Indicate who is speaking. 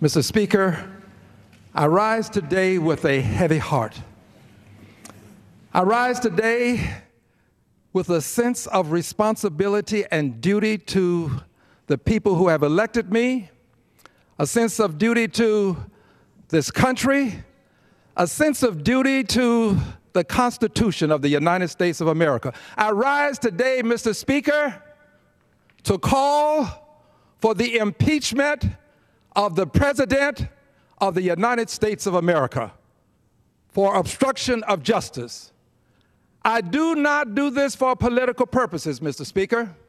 Speaker 1: Mr. Speaker, I rise today with a heavy heart. I rise today with a sense of responsibility and duty to the people who have elected me, a sense of duty to this country, a sense of duty to the Constitution of the United States of America. I rise today, Mr. Speaker, to call for the impeachment of the President of the United States of America for obstruction of justice. I do not do this for political purposes, Mr. Speaker.